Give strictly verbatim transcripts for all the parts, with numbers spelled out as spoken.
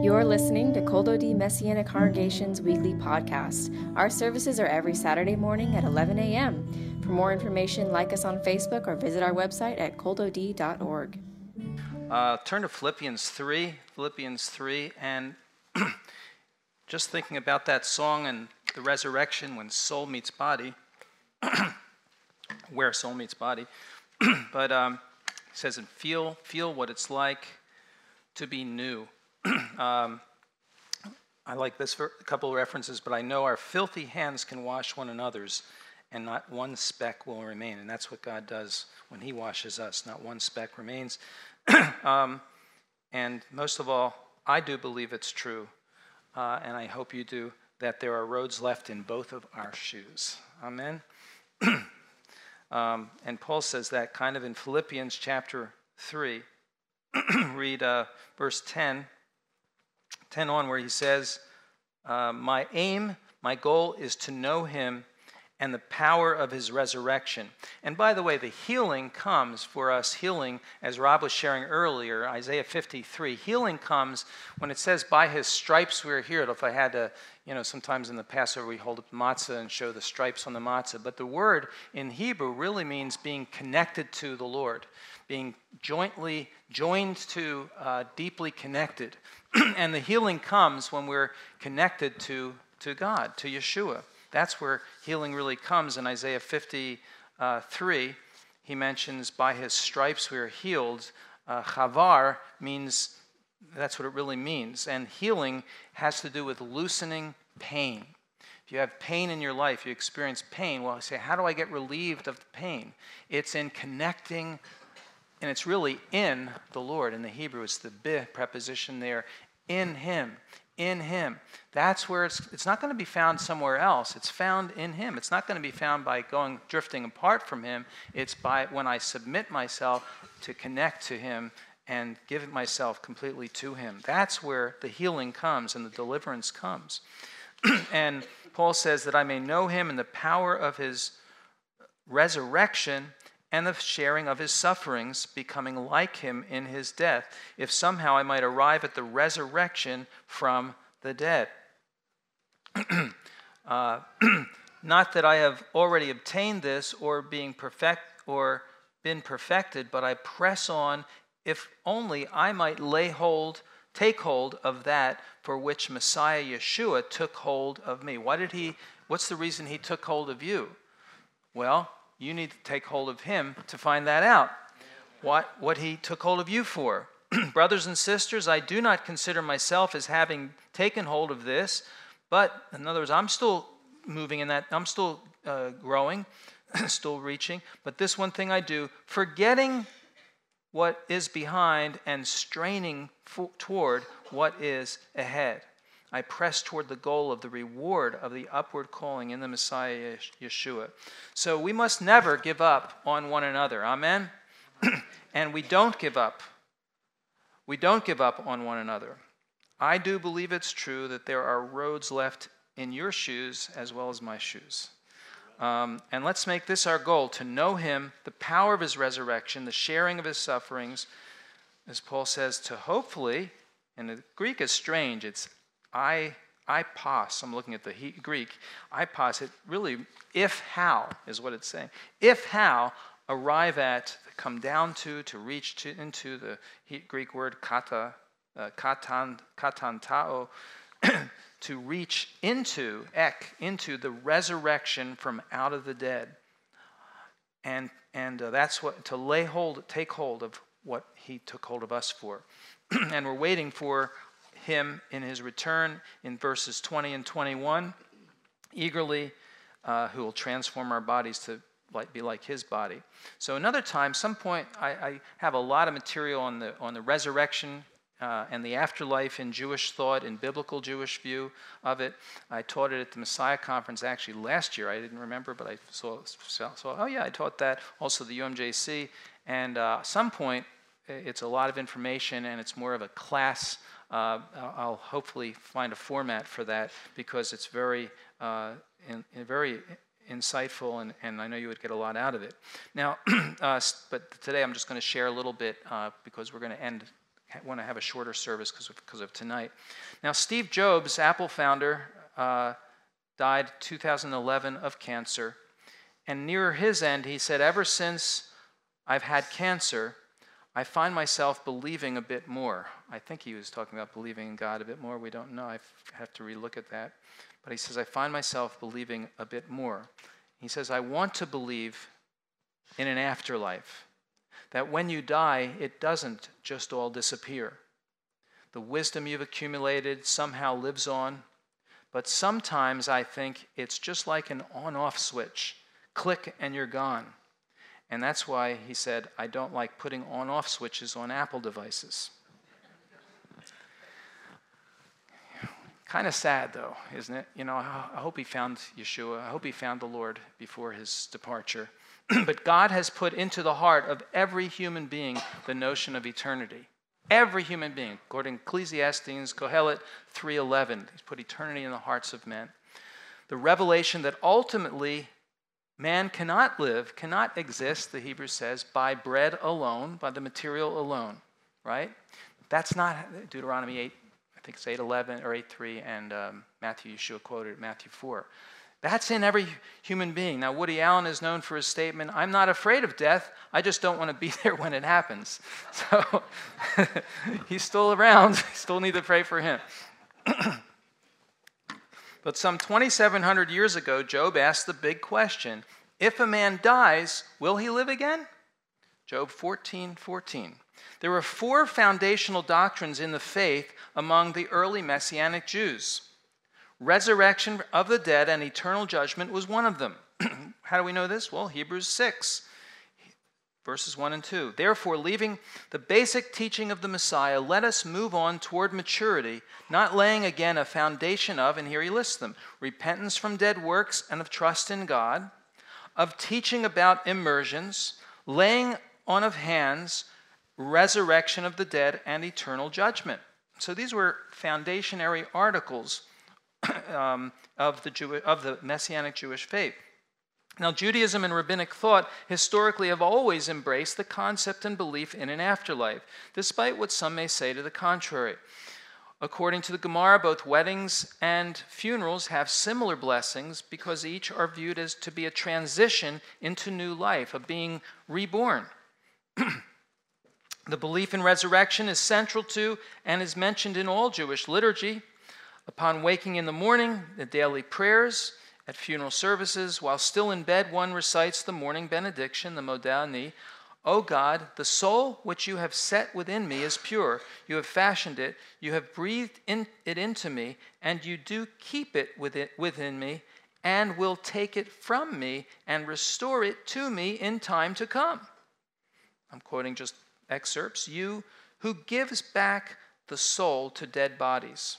You're listening to Kol Dodi Messianic Congregation's weekly podcast. Our services are every Saturday morning at eleven a.m. For more information, like us on Facebook or visit our website at kol dodi dot org. Uh, turn to Philippians three, Philippians three, and just thinking about that song and the resurrection when soul meets body, where soul meets body, but um, it says, and feel, feel what it's like to be new. um, I like this for a couple of references, but I know our filthy hands can wash one another's, and not one speck will remain. And that's what God does when he washes us. Not one speck remains. um, and most of all, I do believe it's true, uh, and I hope you do, that there are roads left in both of our shoes. Amen? um, and Paul says that kind of in Philippians chapter three. Read uh, verse ten. ten on, where he says, uh, my aim, my goal is to know him and the power of his resurrection. And by the way, the healing comes for us, healing, as Rob was sharing earlier, Isaiah fifty-three, healing comes when it says, by his stripes we are healed. If I had to, you know, sometimes in the Passover we hold up matzah and show the stripes on the matzah. But the word in Hebrew really means being connected to the Lord, being jointly joined to, uh, deeply connected. And the healing comes when we're connected to, to God, to Yeshua. That's where healing really comes. In Isaiah fifty-three, he mentions, by his stripes we are healed. Uh, chavar means, that's what it really means. And healing has to do with loosening pain. If you have pain in your life, you experience pain, well, I say, how do I get relieved of the pain? It's in connecting, and it's really in the Lord. In the Hebrew, it's the bi preposition there, in him. In him. That's where it's it's not going to be found somewhere else. It's found in him. It's not going to be found by going drifting apart from him. It's by when I submit myself to connect to him and give myself completely to him. That's where the healing comes and the deliverance comes. And Paul says that I may know him in the power of his resurrection and the sharing of his sufferings, becoming like him in his death, if somehow I might arrive at the resurrection from the dead. uh, not that I have already obtained this or being perfect or been perfected, but I press on, if only I might lay hold, take hold of that for which Messiah Yeshua took hold of me. Why did he? What's the reason he took hold of you? Well, you need to take hold of him to find that out, what, what he took hold of you for. Brothers and sisters, I do not consider myself as having taken hold of this, but in other words, I'm still moving in that, I'm still uh, growing, still reaching, but this one thing I do, forgetting what is behind and straining for, toward what is ahead. I press toward the goal of the reward of the upward calling in the Messiah Yeshua. So we must never give up on one another. Amen? And we don't give up. We don't give up on one another. I do believe it's true that there are roads left in your shoes as well as my shoes. Um, and let's make this our goal, to know him, the power of his resurrection, the sharing of his sufferings, as Paul says, to hopefully, and the Greek is strange, it's I, I pos, I'm looking at the he, Greek, I pos, it really, if how, is what it's saying. If how, arrive at, come down to, to reach to, into the he, Greek word kata, uh, katan, katantao, to reach into, ek, into the resurrection from out of the dead. And, and uh, that's what, to lay hold, take hold of what he took hold of us for. And we're waiting for him in his return in verses twenty and twenty-one, eagerly, uh, who will transform our bodies to like, be like his body. So another time, some point, I, I have a lot of material on the on the resurrection uh, and the afterlife in Jewish thought, in biblical Jewish view of it. I taught it at the Messiah Conference actually last year. I didn't remember, but I saw, saw, saw oh yeah, I taught that. Also the U M J C. And uh, some point, it's a lot of information, and it's more of a class. Uh, I'll hopefully find a format for that because it's very, uh, in, in very insightful, and, and I know you would get a lot out of it. Now, uh, but today I'm just going to share a little bit uh, because we're going to end want to have a shorter service because of, because of tonight. Now, Steve Jobs, Apple founder, uh, died two thousand eleven of cancer. And near his end, he said, ever since I've had cancer, I find myself believing a bit more. I think he was talking about believing in God a bit more. We don't know. I have to relook at that. But he says, I find myself believing a bit more. He says, I want to believe in an afterlife, that when you die, it doesn't just all disappear. The wisdom you've accumulated somehow lives on. But sometimes I think it's just like an on-off switch. Click and you're gone. And that's why he said, I don't like putting on-off switches on Apple devices. Kind of sad, though, isn't it? You know, I hope he found Yeshua. I hope he found the Lord before his departure. But God has put into the heart of every human being the notion of eternity. Every human being, according to Ecclesiastes, Kohelet three eleven. He's put eternity in the hearts of men. The revelation that ultimately man cannot live, cannot exist, the Hebrew says, by bread alone, by the material alone, right? That's not Deuteronomy eight, I think it's eight eleven or eight three, and um, Matthew, Yeshua quoted Matthew four. That's in every human being. Now, Woody Allen is known for his statement, I'm not afraid of death, I just don't want to be there when it happens. So he's still around, we still need to pray for him. But some twenty-seven hundred years ago, Job asked the big question, if a man dies, will he live again? Job fourteen fourteen. There were four foundational doctrines in the faith among the early Messianic Jews. Resurrection of the dead and eternal judgment was one of them. How do we know this? Well, Hebrews six, verses one and two. Therefore, leaving the basic teaching of the Messiah, let us move on toward maturity, not laying again a foundation of, and here he lists them, repentance from dead works and of trust in God, of teaching about immersions, laying on of hands, resurrection of the dead, and eternal judgment. So these were foundationary articles um, of, the Jew- of the Messianic Jewish faith. Now, Judaism and rabbinic thought historically have always embraced the concept and belief in an afterlife, despite what some may say to the contrary. According to the Gemara, both weddings and funerals have similar blessings because each are viewed as to be a transition into new life, of being reborn. The belief in resurrection is central to and is mentioned in all Jewish liturgy. Upon waking in the morning, the daily prayers, at funeral services, while still in bed, one recites the morning benediction, the Modeh Ani. O God, the soul which you have set within me is pure. You have fashioned it, you have breathed in, it into me, and you do keep it within, within me, and will take it from me and restore it to me in time to come. I'm quoting just excerpts. You who gives back the soul to dead bodies.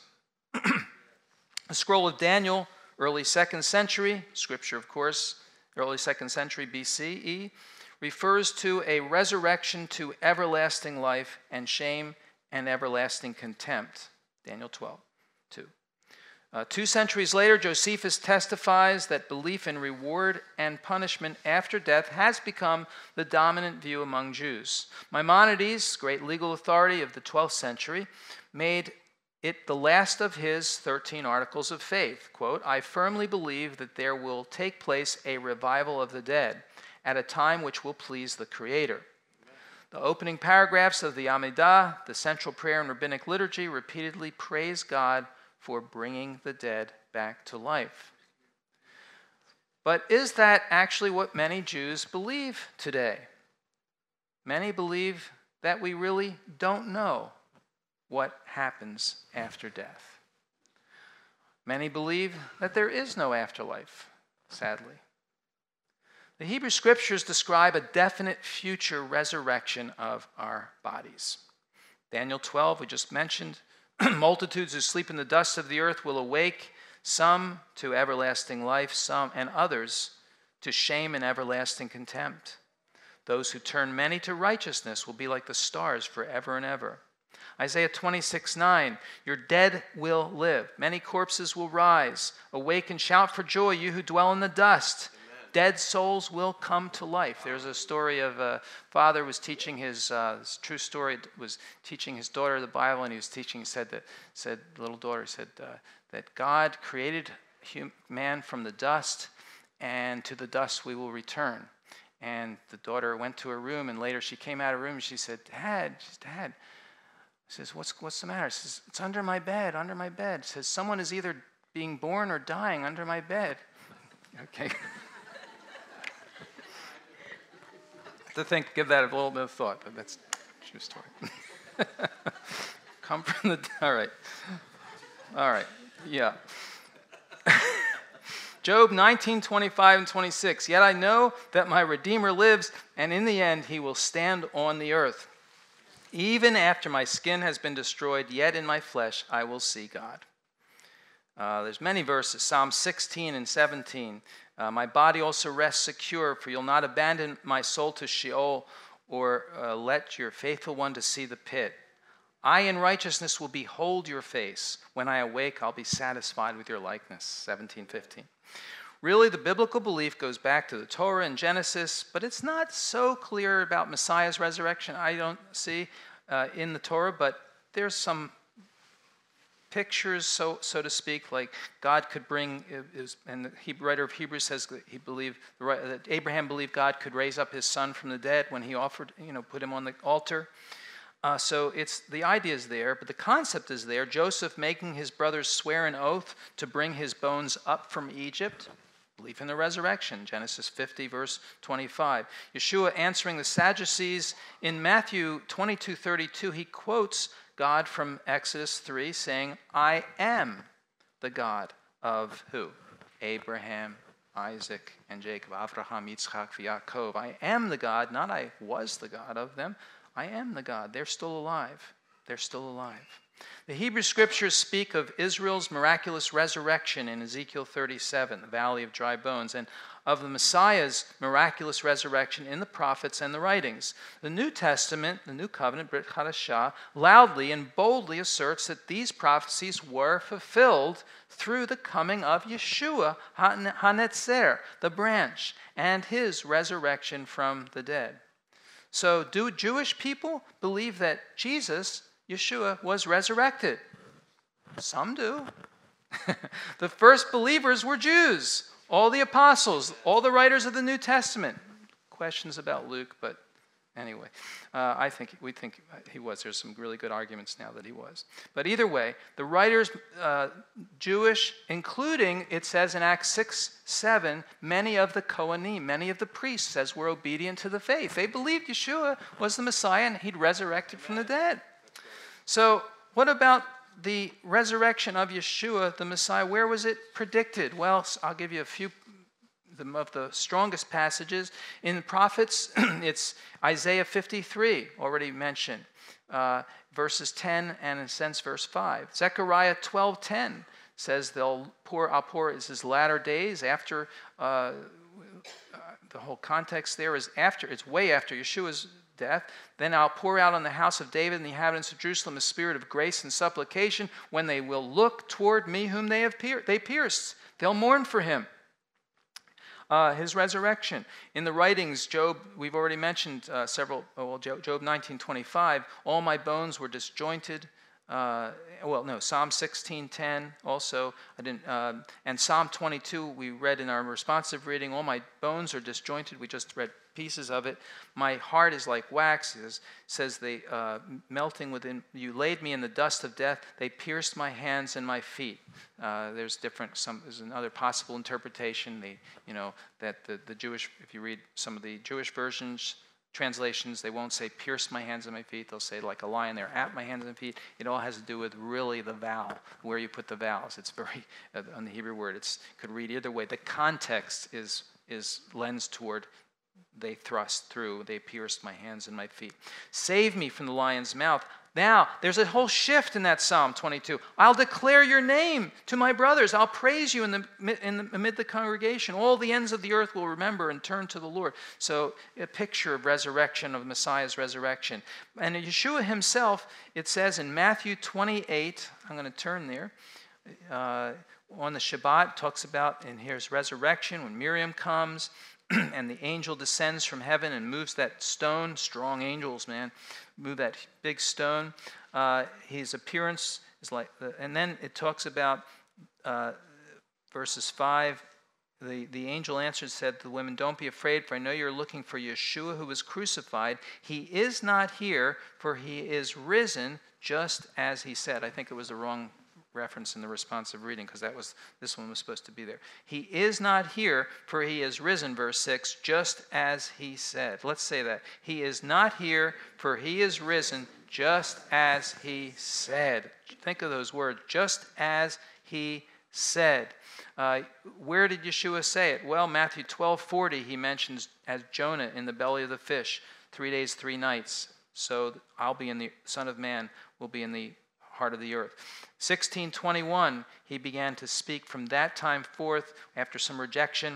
The scroll of Daniel, early second century, scripture of course, early second century B C E, refers to a resurrection to everlasting life and shame and everlasting contempt. Daniel twelve, two. Uh, two centuries later, Josephus testifies that belief in reward and punishment after death has become the dominant view among Jews. Maimonides, great legal authority of the twelfth century, made it the last of his thirteen articles of faith. Quote, I firmly believe that there will take place a revival of the dead at a time which will please the Creator. Amen. The opening paragraphs of the Amidah, the central prayer in rabbinic liturgy, repeatedly praise God for bringing the dead back to life. But is that actually what many Jews believe today? Many believe that we really don't know what happens after death. Many believe that there is no afterlife, sadly. The Hebrew Scriptures describe a definite future resurrection of our bodies. Daniel twelve, we just mentioned, multitudes who sleep in the dust of the earth will awake, some to everlasting life, some and others to shame and everlasting contempt. Those who turn many to righteousness will be like the stars forever and ever. Isaiah twenty-six nine, your dead will live. Many corpses will rise. Awake and shout for joy, you who dwell in the dust. Amen. dead souls will come to life. There's a story of a father was teaching his, uh, this true story, was teaching his daughter the Bible, and he was teaching, he said that, said, little daughter said uh, that God created hum- man from the dust, and to the dust we will return. And the daughter went to her room, and later she came out of her room and she said, Dad, she says, Dad, she says, what's, what's the matter? She says, it's under my bed, under my bed. She says, someone is either being born or dying under my bed. Okay. To think, give that a little bit of thought, but that's a true story. Come from the, all right. All right, yeah. Job nineteen, twenty-five and twenty-six. Yet I know that my Redeemer lives, and in the end he will stand on the earth. Even after my skin has been destroyed, yet in my flesh I will see God. Uh, there's many verses, Psalm sixteen and seventeen. Uh, my body also rests secure, for you'll not abandon my soul to Sheol, or uh, let your faithful one to see the pit. I in righteousness will behold your face. When I awake, I'll be satisfied with your likeness. seventeen fifteen. Really, the biblical belief goes back to the Torah and Genesis, but it's not so clear about Messiah's resurrection. I don't see uh, in the Torah, but there's some pictures, so so to speak, like God could bring, and the Hebrew writer of Hebrews says that he believed that Abraham believed God could raise up his son from the dead when he offered, you know, put him on the altar. Uh, so it's the idea is there, but the concept is there. Joseph making his brothers swear an oath to bring his bones up from Egypt. Belief in the resurrection, Genesis fifty, verse twenty-five. Yeshua answering the Sadducees in Matthew twenty-two thirty-two, he quotes God from Exodus three, saying, I am the God of who? Abraham, Isaac, and Jacob. Avraham, Yitzchak, Yaakov. I am the God, not I was the God of them. I am the God. They're still alive. They're still alive. The Hebrew Scriptures speak of Israel's miraculous resurrection in Ezekiel thirty-seven, the valley of dry bones, and of the Messiah's miraculous resurrection in the prophets and the writings. The New Testament, the New Covenant, Brit Chadashah, loudly and boldly asserts that these prophecies were fulfilled through the coming of Yeshua HaNetzer, the branch, and his resurrection from the dead. So do Jewish people believe that Jesus, Yeshua, was resurrected? Some do. The first believers were Jews. All the apostles, all the writers of the New Testament. Questions about Luke, but anyway, uh, I think we think he was. There's some really good arguments now that he was. But either way, the writers, uh, Jewish, including, it says in Acts six, seven, many of the Kohanim, many of the priests, as were obedient to the faith. They believed Yeshua was the Messiah and he'd resurrected from the dead. So what about the resurrection of Yeshua, the Messiah? Where was it predicted? Well, I'll give you a few of the strongest passages. In the prophets, it's Isaiah fifty-three, already mentioned, uh, verses ten and in a sense verse five. Zechariah twelve ten says they'll pour, I'll pour, is his latter days after, uh, uh, the whole context there is after, it's way after Yeshua's death. Then I'll pour out on the house of David and the inhabitants of Jerusalem a spirit of grace and supplication when they will look toward me whom they have pier- they pierced. They'll mourn for him. Uh, his resurrection. In the writings, Job, we've already mentioned uh, several, oh, well, Job nineteen twenty-five, all my bones were disjointed. Uh, well, no, Psalm sixteen ten also, I didn't, uh, and Psalm twenty-two we read in our responsive reading, all my bones are disjointed. We just read pieces of it. My heart is like wax, it says they uh, melting within. You laid me in the dust of death. They pierced my hands and my feet. Uh, there's different. Some there's another possible interpretation. The you know that the the Jewish, if you read some of the Jewish versions. Translations, they won't say pierce my hands and my feet. They'll say like a lion there, at my hands and feet. It all has to do with really the vowel, where you put the vowels. It's very, uh, on the Hebrew word, it's could read either way. The context is is lends toward they thrust through, they pierced my hands and my feet. Save me from the lion's mouth. Now, there's a whole shift in that Psalm twenty-two. I'll declare your name to my brothers. I'll praise you in the, in the, amid the congregation. All the ends of the earth will remember and turn to the Lord. So a picture of resurrection, of Messiah's resurrection. And Yeshua himself, it says in Matthew twenty-eight, I'm going to turn there, uh, on the Shabbat, talks about, and here's resurrection, when Miriam comes, and the angel descends from heaven and moves that stone. Strong angels, man, move that big stone. Uh, his appearance is like, and then it talks about uh, verses five. The, the angel answered, said to the women, "Don't be afraid, for I know you're looking for Yeshua who was crucified. He is not here, for he is risen, just as he said." I think it was the wrong reference in the responsive reading, because that was this one was supposed to be there. He is not here, for he is risen, verse six, just as he said. Let's say that. He is not here, for he is risen, just as he said. Think of those words, just as he said. Uh, where did Yeshua say it? Well, Matthew twelve forty, he mentions as Jonah in the belly of the fish, three days, three nights. So I'll be in the, Son of Man will be in the heart of the earth. sixteen twenty-one, he began to speak from that time forth, after some rejection,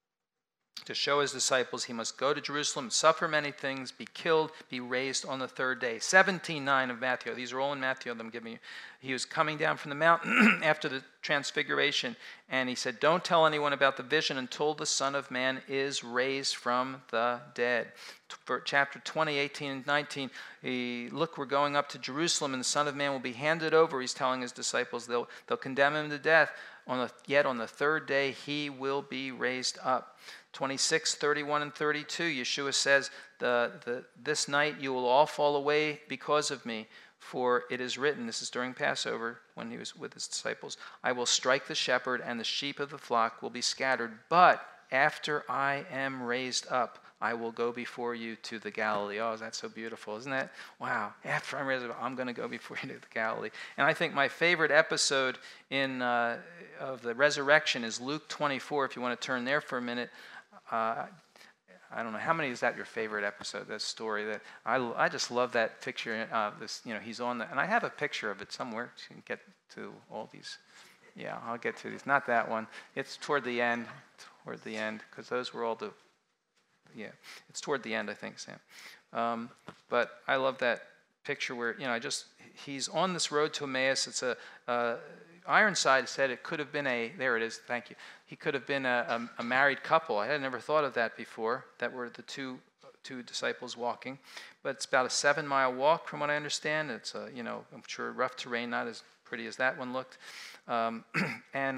to show his disciples he must go to Jerusalem, suffer many things, be killed, be raised on the third day. seventeen nine of Matthew. These are all in Matthew. I'm giving you. He was coming down from the mountain after the transfiguration, and he said, "Don't tell anyone about the vision until the Son of Man is raised from the dead." For chapter twenty, eighteen, and nineteen, he, look, we're going up to Jerusalem, and the Son of Man will be handed over. He's telling his disciples they'll, they'll condemn him to death. On the, yet on the third day, he will be raised up. twenty-six, thirty-one, and thirty-two, Yeshua says, the, the, "This night you will all fall away because of me, for it is written," this is during Passover when he was with his disciples, "I will strike the shepherd, and the sheep of the flock will be scattered. But after I am raised up, I will go before you to the Galilee." Oh, that's so beautiful, isn't that? Wow. After I'm raised up, I'm going to go before you to the Galilee. And I think my favorite episode in uh, of the resurrection is Luke twenty-four, if you want to turn there for a minute. Uh, I don't know, how many is that your favorite episode, that story? That I, I just love that picture of this, you know, he's on the, and I have a picture of it somewhere. So you can get to all these. Yeah, I'll get to these. Not that one. It's toward the end, toward the end, because those were all the, yeah, it's toward the end, I think, Sam. Um, but I love that picture where, you know, I just, he's on this road to Emmaus. It's a, uh, Ironside said it could have been a, there it is, thank you. He could have been a, a, a married couple. I had never thought of that before, that were the two two disciples walking. But it's about a seven-mile walk from what I understand. It's, a, you know, I'm sure rough terrain, not as pretty as that one looked. Um, and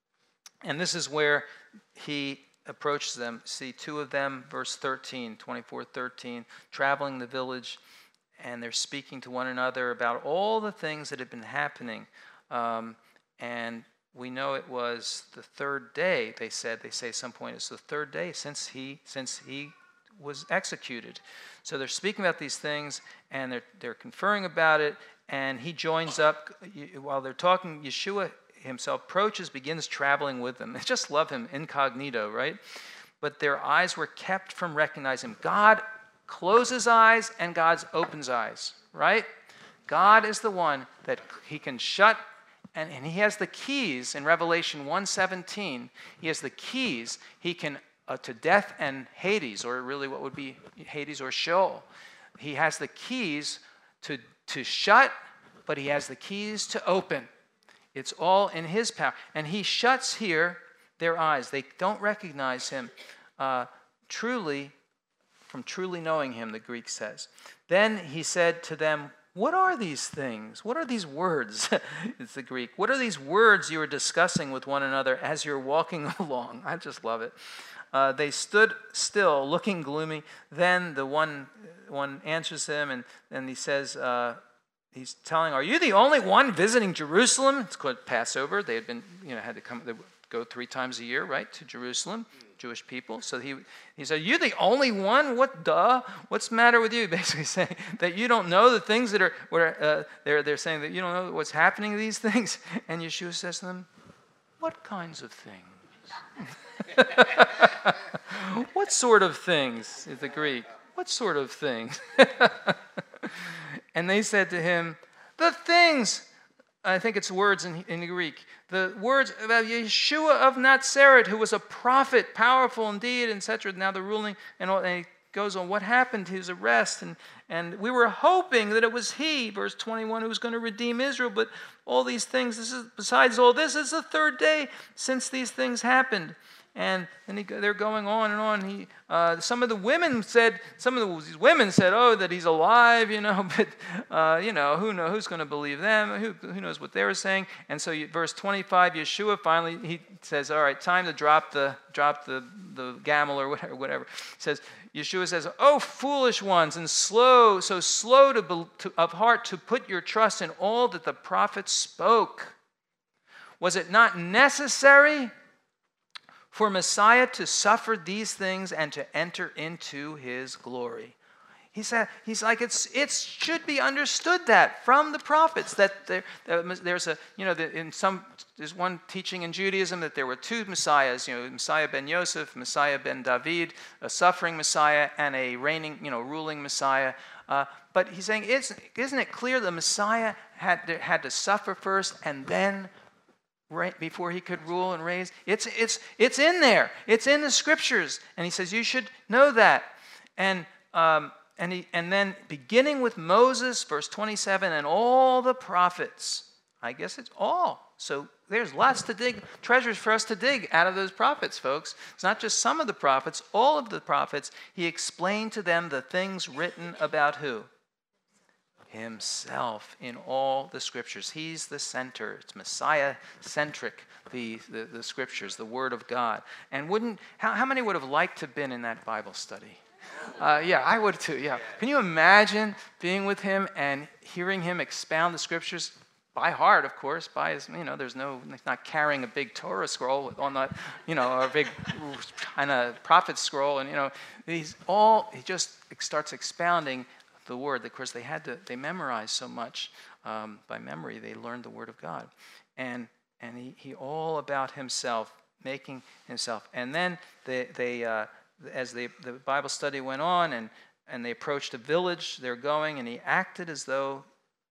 and this is where he approaches them. See, two of them, verse thirteen, twenty-four thirteen, traveling the village, and they're speaking to one another about all the things that had been happening. Um, and we know it was the third day, they said, they say at some point it's the third day since he since he was executed. So they're speaking about these things, and they're they're conferring about it, and he joins up. While they're talking, Yeshua himself approaches, begins traveling with them. I just love him, incognito, right? But their eyes were kept from recognizing him. God closes eyes, and God opens eyes, right? God is the one that he can shut. And, and he has the keys in Revelation one seventeen. He has the keys. He can, uh, to death and Hades, or really what would be Hades or Sheol. He has the keys to, to shut, but he has the keys to open. It's all in his power. And he shuts here their eyes. They don't recognize him uh, truly, from truly knowing him, the Greek says. Then he said to them, "What are these things? What are these words?" It's the Greek. "What are these words you are discussing with one another as you're walking along?" I just love it. Uh, they stood still, looking gloomy. Then the one one answers him, and, and he says, uh, he's telling, "Are you the only one visiting Jerusalem?" It's called Passover. They had been, you know, had to come, they would go three times a year, right, to Jerusalem. Jewish people. So he he said, "You're the only one? What duh? What's the matter with you?" Basically saying that you don't know the things that are, where uh, they're, they're saying that you don't know what's happening to these things. And Yeshua says to them, "What kinds of things?" What sort of things is the Greek? What sort of things? And they said to him, "The things," I think it's words in, in the Greek, the words about Yeshua of Nazareth, who was a prophet, powerful indeed, et cetera. Now the ruling, and, all, and he goes on what happened to his arrest, and And we were hoping that it was he, verse twenty-one, who was going to redeem Israel. But all these things, this is, besides all this, it's the third day since these things happened. And then he, they're going on and on. He, uh, some of the women said, some of the, these women said, oh, that he's alive, you know, but, uh, you know, who know, who's going to believe them? Who, who knows what they were saying? And so you, verse twenty-five, Yeshua finally, he says, all right, time to drop the, drop the, the gamble or whatever, whatever. He says, Yeshua says, oh, foolish ones, and slow, so slow to, to, of heart to put your trust in all that the prophets spoke. Was it not necessary for Messiah to suffer these things and to enter into his glory? He said, he's like, it's it should be understood that from the prophets that there, there's a, you know, in some, there's one teaching in Judaism that there were two Messiahs, you know, Messiah ben Yosef, Messiah ben David, a suffering Messiah and a reigning, you know, ruling Messiah. Uh, but he's saying, isn't, isn't it clear the Messiah had to, had to suffer first and then right before he could rule and reign? It's, it's, it's in there. It's in the scriptures. And he says, you should know that. And, um, and, he, and then beginning with Moses, verse twenty-seven, and all the prophets. I guess it's all. So there's lots to dig, treasures for us to dig out of those prophets, folks. It's not just some of the prophets, all of the prophets. He explained to them the things written about who? Himself in all the scriptures. He's the center. It's Messiah-centric, the, the, the scriptures, the Word of God. And wouldn't, how, how many would have liked to have been in that Bible study? Uh, yeah, I would too, yeah. Can you imagine being with him and hearing him expound the scriptures by heart, of course, by his, you know, there's no, he's not carrying a big Torah scroll on the, you know, or a big kind of prophet scroll, and, you know, he's all, he just starts expounding the word. Of course, they had to, they memorized so much um, by memory. They learned the word of God. And and he, he all about himself, making himself. And then they, they uh, as they, the Bible study went on and, and they approached a village, they're going, and he acted as though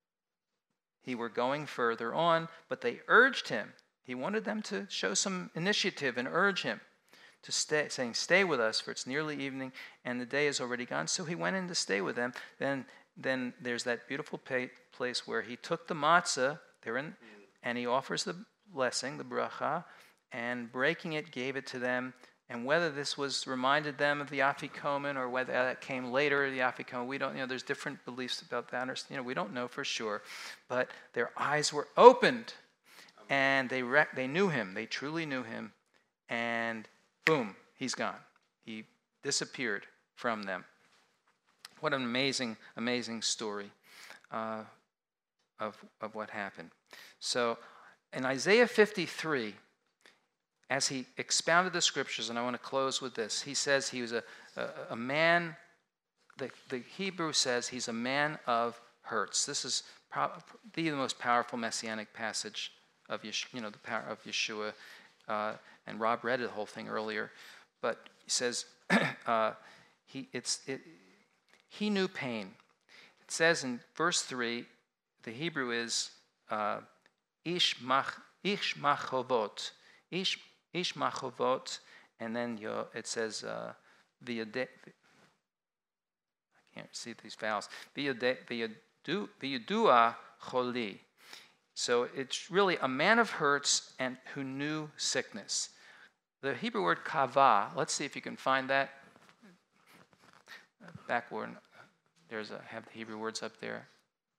he were going further on, but they urged him. He wanted them to show some initiative and urge him to stay, saying, stay with us, for it's nearly evening, and the day is already gone. So he went in to stay with them. Then, then there's that beautiful place where he took the matzah, they're in, and he offers the blessing, the bracha, and breaking it, gave it to them. And whether this was reminded them of the Afikomen or whether that came later, the Afikomen, we don't, you know, there's different beliefs about that. Or, you know, we don't know for sure. But their eyes were opened, and they rec- they knew him. They truly knew him. And boom, he's gone. He disappeared from them. What an amazing, amazing story uh, of, of what happened. So in Isaiah fifty-three, as he expounded the scriptures, and I want to close with this, he says he was a, a, a man, the, the Hebrew says he's a man of hurts. This is pro- the most powerful messianic passage of, Yesh- you know, the power of Yeshua. Uh, and Rob read the whole thing earlier. But he says uh, he, it's, it, he knew pain. It says in verse three, the Hebrew is uh, ish mach, ish machovot. Ish Ish machovot, and then yo, it says uh, v'yade. I can't see these vowels. V'yadua choli. So it's really a man of hurts and who knew sickness. The Hebrew word kava. Let's see if you can find that. Backward. There's a have the Hebrew words up there.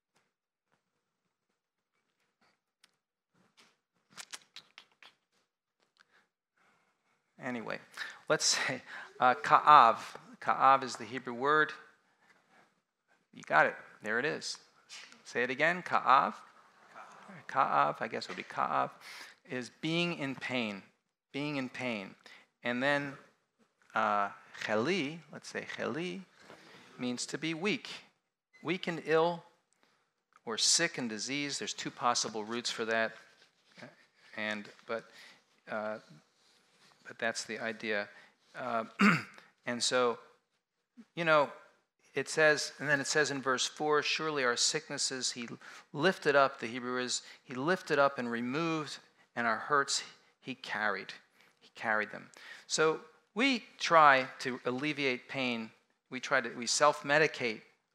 Anyway, let's say uh, ka'av. Ka'av is the Hebrew word. You got it. There it is. Say it again. Ka'av. Ka'av, I guess it would be ka'av, is being in pain. Being in pain. And then uh, cheli, let's say cheli, means to be weak. Weak and ill, or sick and diseased. There's two possible roots for that. And, but... Uh, But that's the idea. Uh, and so, you know, it says, and then it says in verse four, surely our sicknesses he lifted up, the Hebrew is, he lifted up and removed, and our hurts he carried. He carried them. So we try to alleviate pain. We try to, we self-medicate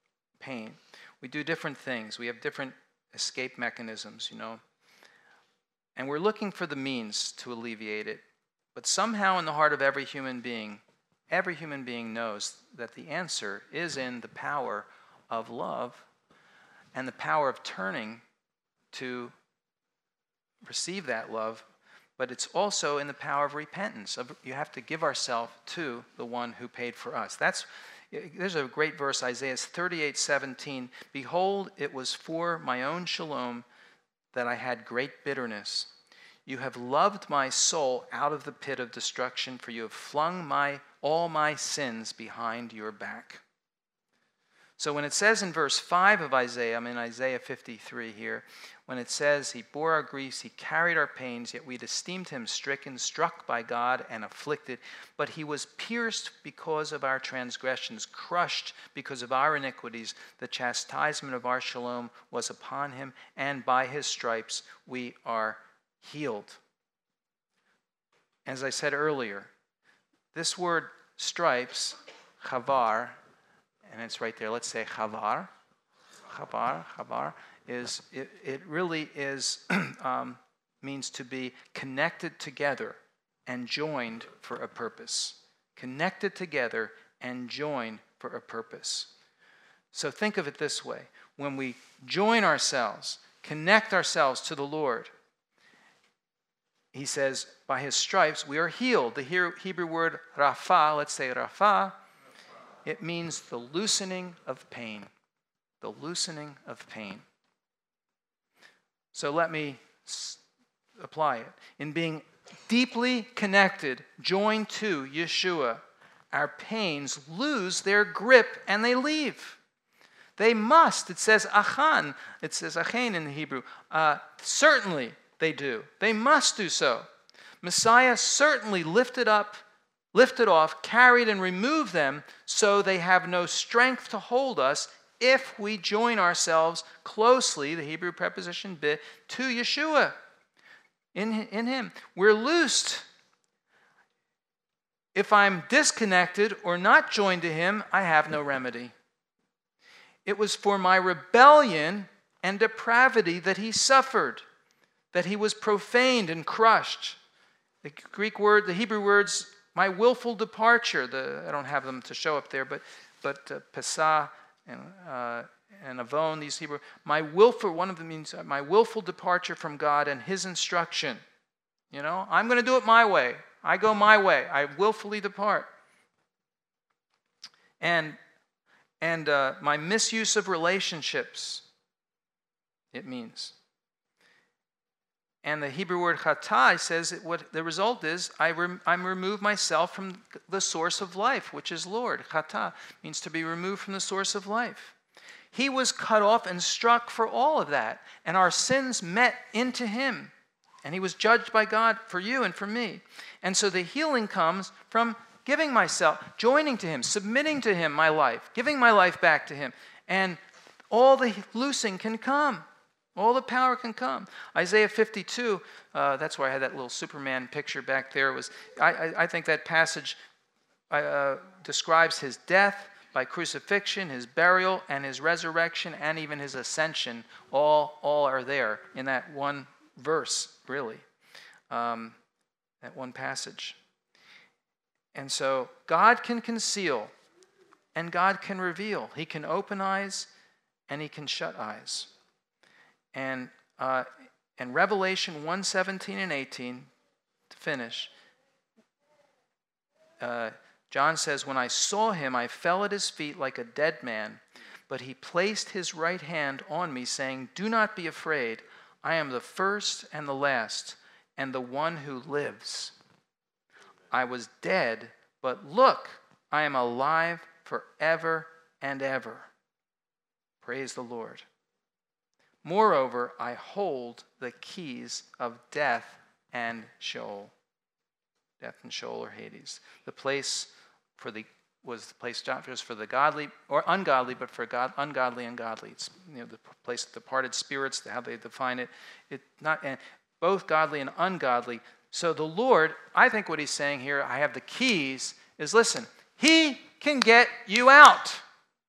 pain. We do different things. We have different escape mechanisms, you know. And we're looking for the means to alleviate it. But somehow in the heart of every human being, every human being knows that the answer is in the power of love and the power of turning to receive that love. But it's also in the power of repentance. You have to give ourselves to the one who paid for us. That's There's a great verse, Isaiah thirty-eight seventeen. Behold, it was for my own shalom that I had great bitterness. You have loved my soul out of the pit of destruction, for you have flung my all my sins behind your back. So when it says in verse five of Isaiah, I'm in Isaiah fifty-three here, when it says, he bore our griefs, he carried our pains, yet we'd esteemed him stricken, struck by God, and afflicted. But he was pierced because of our transgressions, crushed because of our iniquities. The chastisement of our shalom was upon him, and by his stripes we are healed. As I said earlier, this word stripes, chavar, and it's right there, let's say chavar, chavar, chavar, is, it, it really is, um, means to be connected together and joined for a purpose. Connected together and joined for a purpose. So think of it this way. When we join ourselves, connect ourselves to the Lord, he says, by his stripes we are healed. The Hebrew word rapha, let's say rapha, it means the loosening of pain. The loosening of pain. So let me s- apply it. In being deeply connected, joined to Yeshua, our pains lose their grip and they leave. They must. It says achan. It says achen in the Hebrew. Uh, certainly they do. They must do so. Messiah certainly lifted up, lifted off, carried and removed them so they have no strength to hold us if we join ourselves closely, the Hebrew preposition bit, to Yeshua. In, in him. We're loosed. If I'm disconnected or not joined to him, I have no remedy. It was for my rebellion and depravity that he suffered, that he was profaned and crushed. The Greek word, the Hebrew words, my willful departure, the, I don't have them to show up there, but, but uh, pesah, and uh, and avon, these Hebrew, my willful, one of them means my willful departure from God and his instruction. You know, I'm going to do it my way. I go my way. I willfully depart. And and uh, my misuse of relationships, it means. And the Hebrew word chatai says that what the result is, I rem, I'm remove myself from the source of life, which is Lord. Chata means to be removed from the source of life. He was cut off and struck for all of that, and our sins met into him. And he was judged by God for you and for me. And so the healing comes from giving myself, joining to him, submitting to him my life, giving my life back to him. And all the loosing can come. All the power can come. Isaiah fifty-two, uh, that's where I had that little Superman picture back there. It was I, I, I think that passage uh, describes his death by crucifixion, his burial, and his resurrection, and even his ascension. All, all are there in that one verse, really, um, that one passage. And so God can conceal, and God can reveal. He can open eyes, and he can shut eyes. And uh, in Revelation one seventeen and eighteen, to finish, uh, John says, when I saw him, I fell at his feet like a dead man, but he placed his right hand on me, saying, do not be afraid. I am the first and the last, and the one who lives. I was dead, but look, I am alive forever and ever. Praise the Lord. Moreover, I hold the keys of death and Sheol. Death and Sheol or Hades. The place for the was the place not just for the godly or ungodly, but for God, ungodly and godly. It's, you know, the place of departed spirits, how they define it. It not and both godly and ungodly. So the Lord, I think what he's saying here, I have the keys, is listen, he can get you out.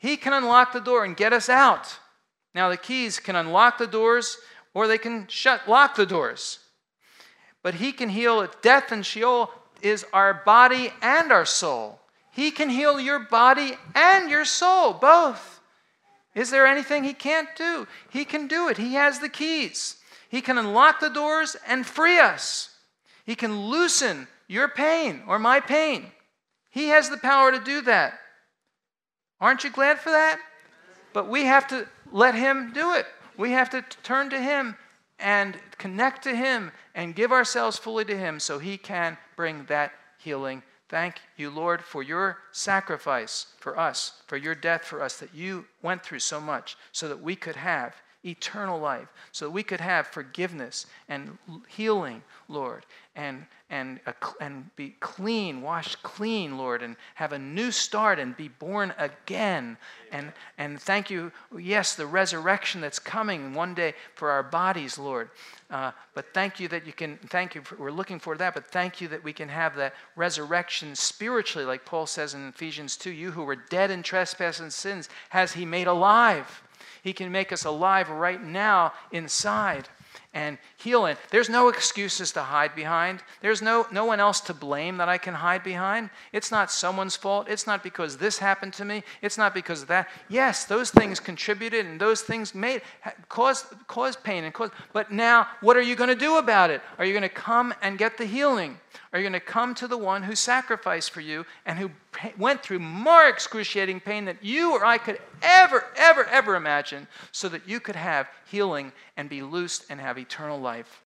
He can unlock the door and get us out. Now, the keys can unlock the doors or they can shut, lock the doors. But he can heal death, and Sheol is our body and our soul. He can heal your body and your soul, both. Is there anything he can't do? He can do it. He has the keys. He can unlock the doors and free us. He can loosen your pain or my pain. He has the power to do that. Aren't you glad for that? But we have to let him do it. We have to turn to him and connect to him and give ourselves fully to him so he can bring that healing. Thank you, Lord, for your sacrifice for us, for your death for us, that you went through so much so that we could have eternal life, so that we could have forgiveness and healing, Lord, and and uh, and be clean, washed clean, Lord, and have a new start and be born again. And and thank you, yes, the resurrection that's coming one day for our bodies, Lord. Uh, but thank you that you can, thank you, for, we're looking for that, but thank you that we can have that resurrection spiritually, like Paul says in Ephesians two, you who were dead in trespasses and sins, has he made alive. He can make us alive right now inside and heal it. There's no excuses to hide behind. There's no, no one else to blame that I can hide behind. It's not someone's fault. It's not because this happened to me. It's not because of that. Yes, those things contributed and those things made caused caused pain and caused. But now, what are you going to do about it? Are you going to come and get the healing? Are you going to come to the one who sacrificed for you and who went through more excruciating pain than you or I could ever, ever, ever imagine, so that you could have healing and be loosed and have eternal life?